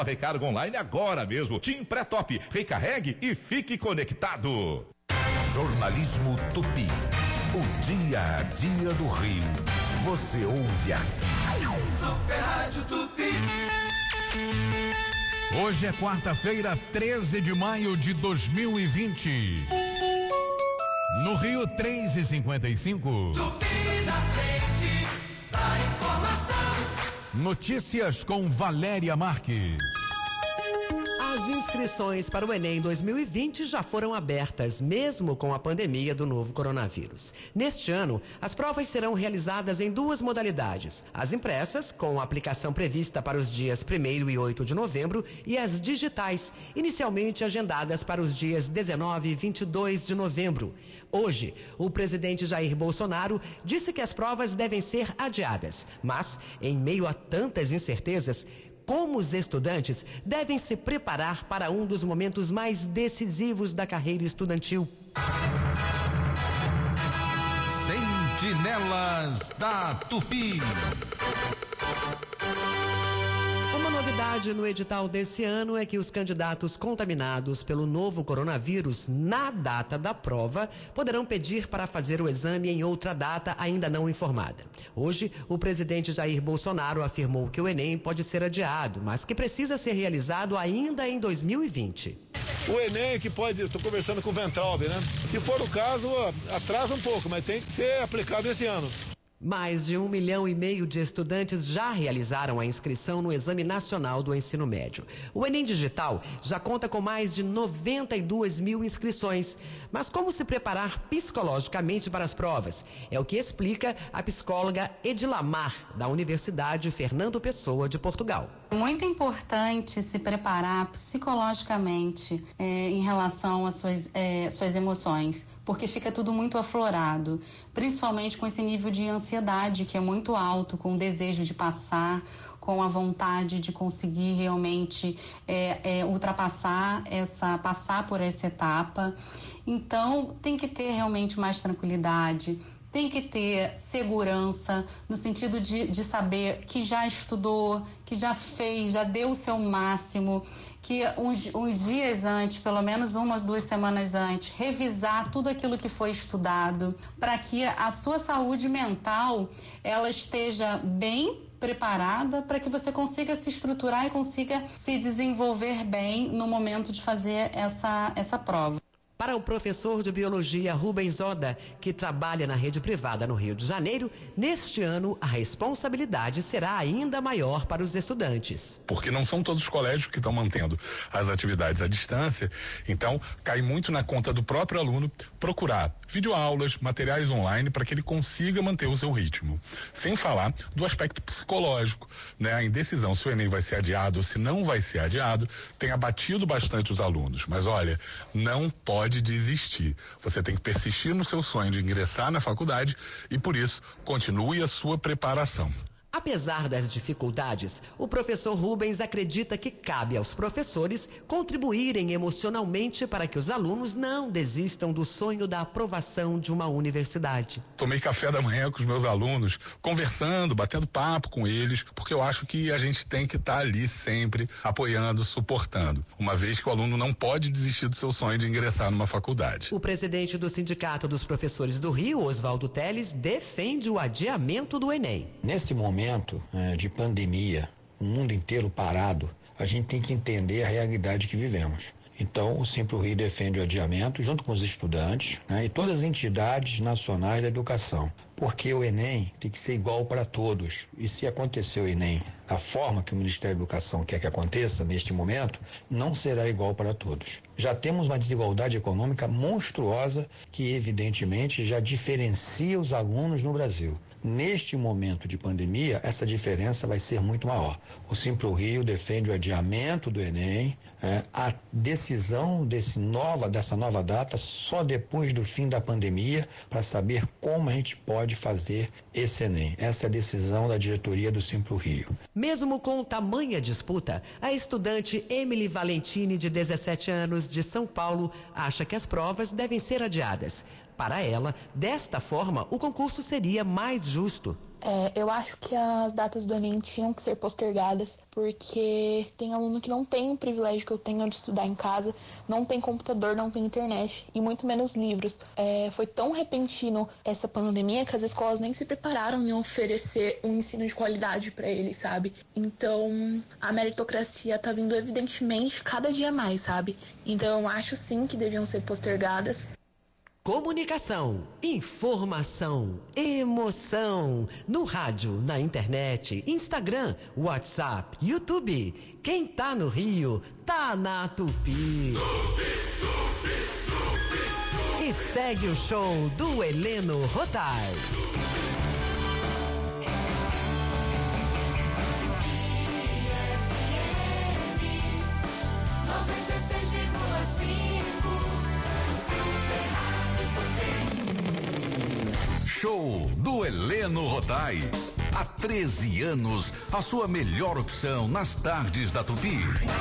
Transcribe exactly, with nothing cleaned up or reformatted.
Recarga online agora mesmo. TIM Pré-Top. Recarregue e fique conectado. Jornalismo Tupi. O dia a dia do Rio. Você ouve aqui. Super Rádio Tupi. Hoje é quarta-feira, treze de maio de dois mil e vinte. No Rio, três e cinquenta e cinco. Tupi na frente da informação. Notícias com Valéria Marques. As inscrições para o Enem dois mil e vinte já foram abertas, mesmo com a pandemia do novo coronavírus. Neste ano, as provas serão realizadas em duas modalidades: as impressas, com a aplicação prevista para os dias primeiro e oito de novembro, e as digitais, inicialmente agendadas para os dias dezenove e vinte e dois de novembro. Hoje, o presidente Jair Bolsonaro disse que as provas devem ser adiadas, mas, em meio a tantas incertezas, como os estudantes devem se preparar para um dos momentos mais decisivos da carreira estudantil. Sentinelas da Tupi. Uma novidade no edital desse ano é que os candidatos contaminados pelo novo coronavírus na data da prova poderão pedir para fazer o exame em outra data ainda não informada. Hoje, o presidente Jair Bolsonaro afirmou que o Enem pode ser adiado, mas que precisa ser realizado ainda em dois mil e vinte. O Enem que pode, estou conversando com o Ventralbe, né? Se for o caso, atrasa um pouco, mas tem que ser aplicado esse ano. Mais de um milhão e meio de estudantes já realizaram a inscrição no Exame Nacional do Ensino Médio. O Enem Digital já conta com mais de noventa e duas mil inscrições. Mas como se preparar psicologicamente para as provas? É o que explica a psicóloga Edilamar, da Universidade Fernando Pessoa de Portugal. É muito importante se preparar psicologicamente é, em relação às suas, é, suas emoções, porque fica tudo muito aflorado, principalmente com esse nível de ansiedade que é muito alto, com o desejo de passar, com a vontade de conseguir realmente é, é, ultrapassar essa, passar por essa etapa. Então, tem que ter realmente mais tranquilidade, tem que ter segurança no sentido de, de saber que já estudou, que já fez, já deu o seu máximo, que uns, uns dias antes, pelo menos uma, duas semanas antes, revisar tudo aquilo que foi estudado, para que a sua saúde mental ela esteja bem preparada para que você consiga se estruturar e consiga se desenvolver bem no momento de fazer essa, essa prova. Para o professor de biologia Rubens Oda, que trabalha na rede privada no Rio de Janeiro, neste ano a responsabilidade será ainda maior para os estudantes. Porque não são todos os colégios que estão mantendo as atividades à distância, então cai muito na conta do próprio aluno procurar videoaulas, materiais online para que ele consiga manter o seu ritmo. Sem falar do aspecto psicológico, né? A indecisão se o Enem vai ser adiado ou se não vai ser adiado tem abatido bastante os alunos, mas olha, não pode de desistir. Você tem que persistir no seu sonho de ingressar na faculdade e, por isso, continue a sua preparação. Apesar das dificuldades, o professor Rubens acredita que cabe aos professores contribuírem emocionalmente para que os alunos não desistam do sonho da aprovação de uma universidade. Tomei café da manhã com os meus alunos, conversando, batendo papo com eles, porque eu acho que a gente tem que estar tá ali sempre apoiando, suportando, uma vez que o aluno não pode desistir do seu sonho de ingressar numa faculdade. O presidente do Sindicato dos Professores do Rio, Oswaldo Teles, defende o adiamento do Enem. Nesse momento é, de pandemia, o mundo inteiro parado, a gente tem que entender a realidade que vivemos. Então, o Simpro Rio defende o adiamento junto com os estudantes, né, e todas as entidades nacionais da educação, porque o Enem tem que ser igual para todos. E se acontecer o Enem da forma que o Ministério da Educação quer que aconteça neste momento, não será igual para todos. Já temos uma desigualdade econômica monstruosa que evidentemente já diferencia os alunos no Brasil. Neste momento de pandemia, essa diferença vai ser muito maior. O Simpro Rio defende o adiamento do Enem, é, a decisão desse nova, dessa nova data só depois do fim da pandemia, para saber como a gente pode fazer esse Enem. Essa é a decisão da diretoria do Simpro Rio. Mesmo com tamanha disputa, a estudante Emily Valentini, de dezessete anos, de São Paulo, acha que as provas devem ser adiadas. Para ela, desta forma, o concurso seria mais justo. É, eu acho que as datas do Enem tinham que ser postergadas, porque tem aluno que não tem o privilégio que eu tenho de estudar em casa, não tem computador, não tem internet e muito menos livros. É, foi tão repentino essa pandemia que as escolas nem se prepararam em oferecer um ensino de qualidade para eles, sabe? Então, a meritocracia tá vindo evidentemente cada dia mais, sabe? Então, eu acho sim que deviam ser postergadas. Comunicação, informação, emoção. No rádio, na internet, Instagram, WhatsApp, YouTube. Quem tá no Rio, tá na Tupi. E segue o show do Heleno Rotai. Show do Heleno Rotai. Há treze anos, a sua melhor opção nas tardes da Tupi.